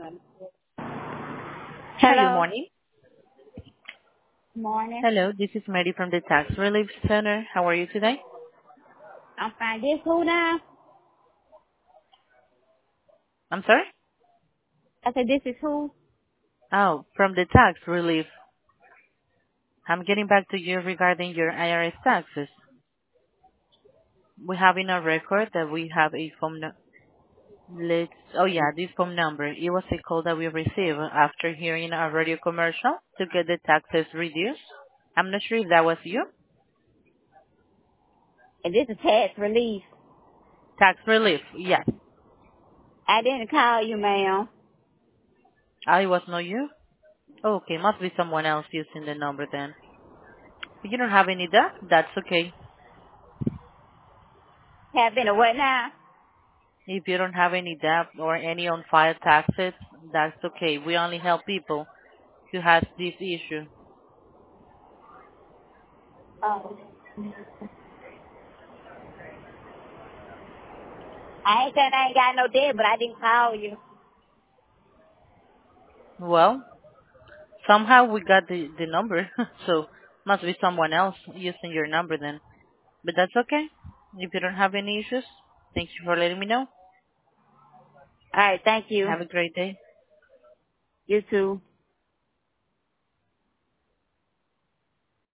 Hi, good Hello. morning. Morning. Hello, this is Mary from the Tax Relief Center. How are you today? I'm fine. This who now? I'm sorry? I said this is who? Oh, from the Tax Relief. I'm getting back to you regarding your IRS taxes. We have in our record that we have a phone this phone number. It was a call that we received after hearing a radio commercial to get the taxes reduced. I'm not sure if that was you. And this is tax relief. Tax Relief, yes. I didn't call you, ma'am. I was not you. Okay, must be someone else using the number then. If you don't have any debt, that's okay. Have been a what now? If you don't have any debt or any on-file taxes, that's okay. We only help people who has this issue. Oh. I ain't saying I ain't got no debt, but I didn't call you. Well, somehow we got the number, so must be someone else using your number then. But that's okay. If you don't have any issues, thank you for letting me know. All right. Thank you. Have a great day. You too.